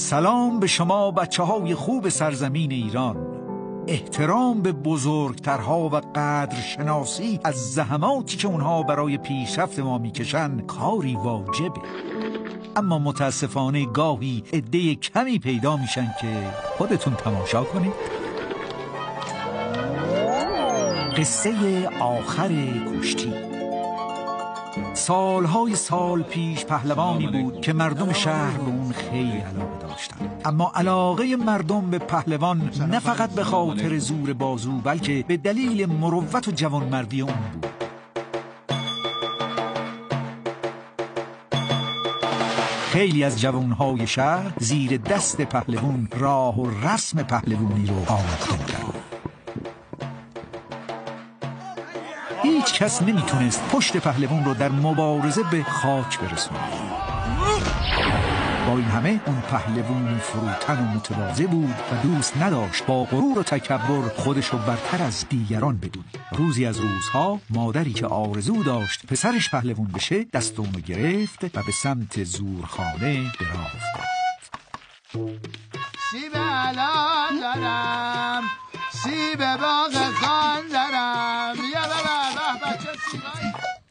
سلام به شما بچه‌های خوب سرزمین ایران. احترام به بزرگترها و قدرشناسی از زحماتی که اونها برای پیشرفت ما میکشن کاری واجبه. اما متاسفانه گاهی عده کمی پیدا میشن که خودتون تماشا کنید. قصه آخر کشتی. سالهای سال پیش پهلوانی بود که مردم شهر به اون خیلی علاقه داشتن. اما علاقه مردم به پهلوان نه فقط به خاطر زور بازو بلکه به دلیل مروت و جوانمردی اون بود. خیلی از جوانهای شهر زیر دست پهلوان راه و رسم پهلوانی رو آموخته بودن. هیچ کس نمیتونست پشت پهلوان رو در مبارزه به خاک برسونه. با این همه اون پهلوان فروتن و متواضع بود و دوست نداشت با غرور و تکبر خودش رو برتر از دیگران بدونه. روزی از روزها مادری که آرزو داشت پسرش پهلوان بشه دست اونو گرفت و به سمت زورخانه به راه افتاد. سیب الان دارم، سیب باغ خان دارم، بیا ببر بچه سیبایی.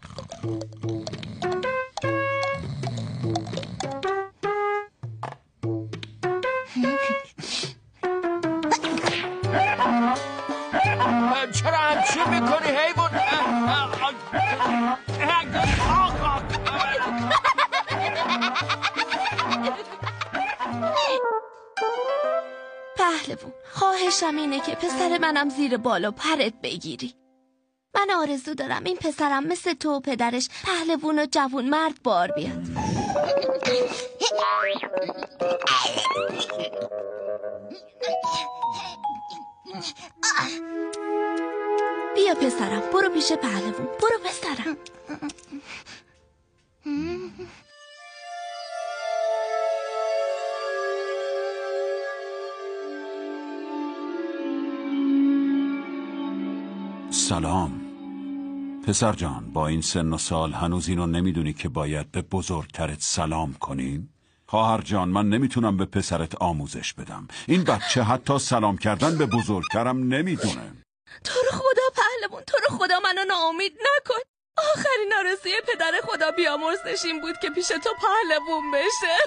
چرا همچی میکنی حیوان؟ پهلوان، خواهشم اینه که پسر منم زیر بالا پرت بگیری. من آرزو دارم این پسرم مثل تو و پدرش پهلوان و جوون مرد بار بیاد. بیا پسرم، برو پیش پهلوان، برو پسرم. سلام پسر جان، با این سن و سال هنوز اینو نمیدونی که باید به بزرگترت سلام کنیم؟ خواهر جان، من نمیتونم به پسرت آموزش بدم. این بچه حتی سلام کردن به بزرگترم نمیدونه. تو رو خدا پهلوان، تو رو خدا منو ناامید نکن. آخرین آرزوی پدر خدا بیامرزش این بود که پیش تو پهلوان بشه.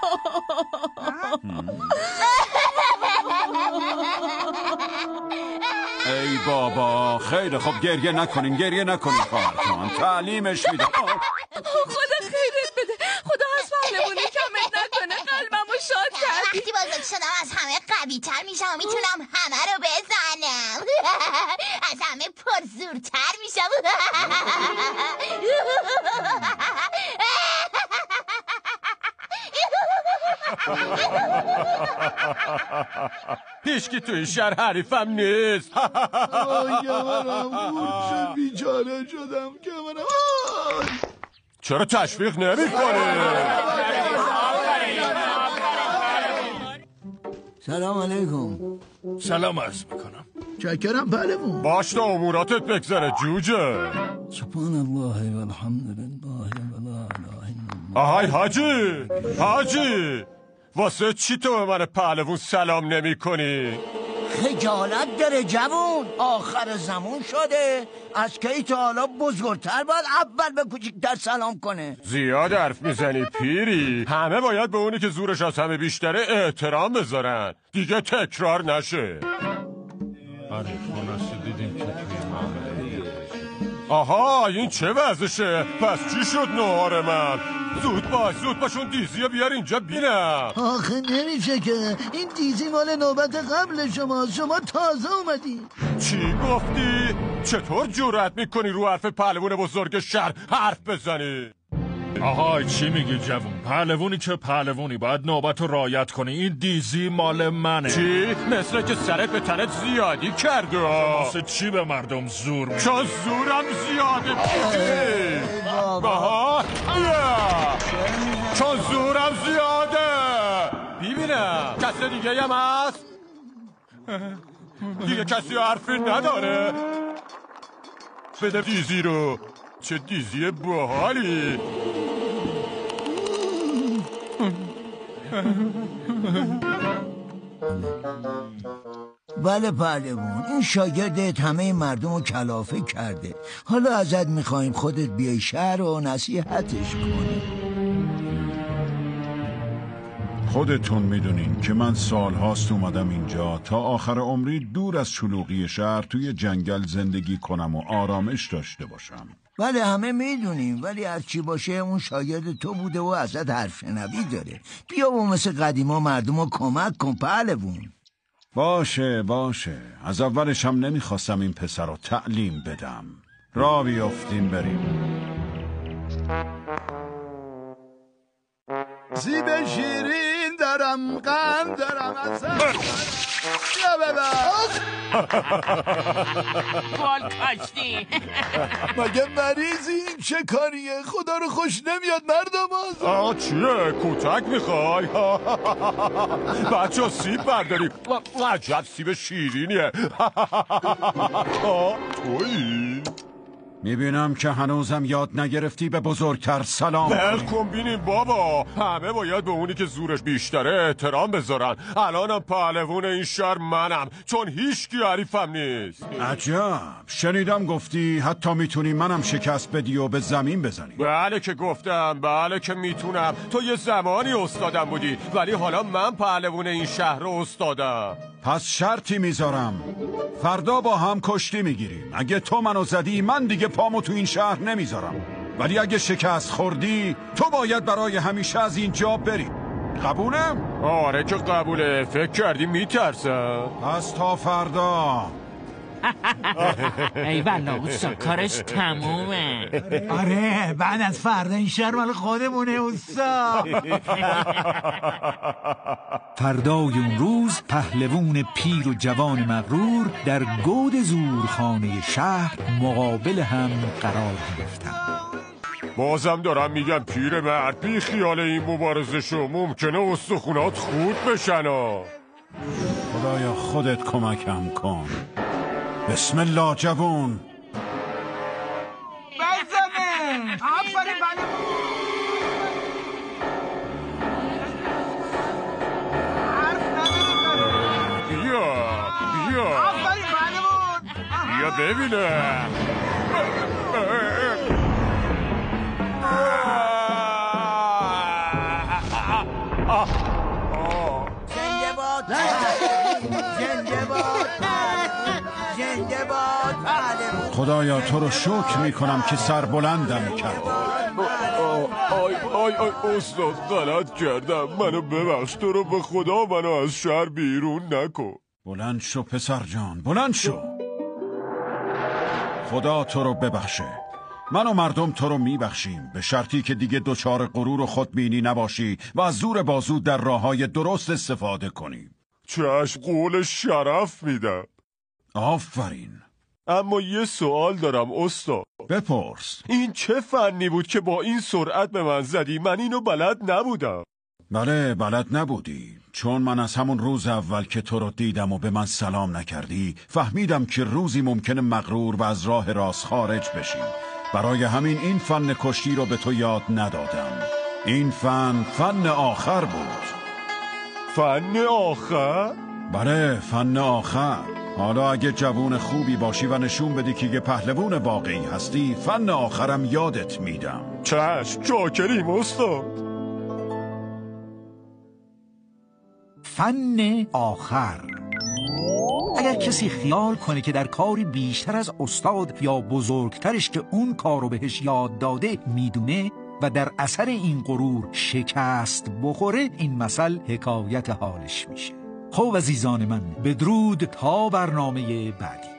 ای بابا، خیلی خب گریه نکنین خواهر جان، تعلیمش میدم. خدا خیرت بده، خدا از پهلوانی کمت نکنه، قلبمو شاد کردی. وقتی بزرگ شدم از همه قوی تر میشم و میتونم همه رو بزنم. از همه پرزورتر میشم. هیچکی توی شهر حریفم نیست. کمرم خورد شد، بیچاره شدم کمرم. چرا تشویق نمی کنی؟ سلام علیکم. سلام عرض میکنم. چکرم پهلوان. باش تا اموراتت بگذره جوجه. سبحان الله و الحمد لله و لا اله الا الله. آهای حاجی واسه چی تو به من پهلوان سلام نمی کنی؟ خجالت داره جوون، آخر زمان شده. از کی تا حالا بزرگتر باید اول به کوچیکتر سلام کنه. زیاد حرف میزنی پیری. همه باید به اونی که زورش از همه بیشتره احترام بذارن، دیگه تکرار نشه. آها، این چه وضعشه؟ پس چی شد نهار من؟ زود باش اون دیزی بیار اینجا بینم. آخه نمیشه که این دیزی مال نوبت قبل شما تازه اومدی. چی گفتی؟ چطور جرأت میکنی رو حرف پهلوان بزرگ شهر حرف بزنی؟ آهای چی میگی جوون؟ پهلوانی که پهلوانی باید نوبت رو رعایت کنی. این دیزی مال منه. چی؟ مثل که سرت به تنت زیادی کرده. واسه چی به مردم زور میگی؟ چون زورم زیاده پیدی. بابا چون زورم زیاده. ببینم کسی دیگه هم هست؟ دیگه کسی حرفی نداره؟ بده دیزی رو. چه دیزی باحالی. بله پهلوان، این شاگردت همه مردم رو کلافه کرده. حالا ازت میخوایم خودت بیای شهر و نصیحتش کنی. خودتون میدونین که من سالهاست اومدم اینجا تا آخر عمری دور از شلوغی شهر توی جنگل زندگی کنم و آرامش داشته باشم. بله همه میدونیم، ولی هرچی باشه اون شاگرد تو بوده و ازت حرف شنوی داره. بیا و مثل قدیما مردم رو کمک کن پهلوان. باشه از اولش هم نمیخواستم این پسر رو تعلیم بدم. را بیافتیم بریم. زیب شیرین دارم، قند دارم، اصلا بیا ببر. بال کاشتی. مگه مریضی؟ این چه کاریه؟ خدا رو خوش نمیاد مردم آقا چیه؟ کتک میخوای؟ بچه ها سیب برداریم. عجب سیب شیرینیه. تویی؟ میبینم که هنوزم یاد نگرفتی به بزرگتر سلام کن بینیم بابا. همه باید به اونی که زورش بیشتره احترام بذارن. الانم پهلوون این شهر منم، چون هیچکی حریفم نیست. عجب، شنیدم گفتی حتی میتونی منم شکست بدی و به زمین بزنی. بله که گفتم، بله که میتونم. تو یه زمانی استادم بودی، ولی حالا من پهلوون این شهر رو استادم. پس شرطی میذارم، فردا با هم کشتی میگیریم. اگه تو منو زدی من دیگه پامو تو این شهر نمیذارم، ولی اگه شکست خوردی تو باید برای همیشه از اینجا بری. قبوله؟ آره که قبوله. فکر کردی میترسم؟ پس تا فردا. ای والا اوستا کارش تمومه. آره بعد از فردا این شهر مال خودمونه اوستا. فردای اون روز پهلوون پیر و جوان مغرور در گود زورخانه شهر مقابل هم قرار گرفتند. بازم دارم میگم پیرمرد، بی خیال این مبارزه شو، ممکنه استخونات خورد بشن. خدایا خودت کمکم کن. بسم الله جوون. بزنه آفرین پهلوون. حرف نداری. بیا آفرین پهلوون. بیا ببینم. زنده باد زنده باد زنده باد پهلوان. خدایا تو رو شکر میکنم که سربلندم کردی. آی استاد غلط کردم، منو ببخش. تو رو به خدا منو از شهر بیرون نکن. بلند شو پسر جان، بلند شو. خدا تو رو ببخشه. من و مردم تو رو میبخشیم، به شرطی که دیگه دچار غرور و خودبینی نباشی و از زور بازو در راههای درست استفاده کنی. چشم، قول شرف میدم. آفرین. اما یه سوال دارم استاد. بپرس. این چه فنی بود که با این سرعت به من زدی؟ من اینو بلد نبودم. بله بلد نبودی، چون من از همون روز اول که تو رو دیدم و به من سلام نکردی فهمیدم که روزی ممکنه مغرور و از راه راست خارج بشی. برای همین این فن کشتی رو به تو یاد ندادم. این فن آخر بود. فن آخر؟ بله فن آخر. حالا اگه جوون خوبی باشی و نشون بدی که یه پهلوون واقعی هستی، فن آخرم یادت میدم. چشم، چاکریم استاد. فن آخر. اگر کسی خیال کنه که در کاری بیشتر از استاد یا بزرگترش که اون کارو بهش یاد داده میدونه و در اثر این غرور شکست بخوره، این مثل حکایت حالش میشه. خب عزیزان من، بدرود تا برنامه بعدی.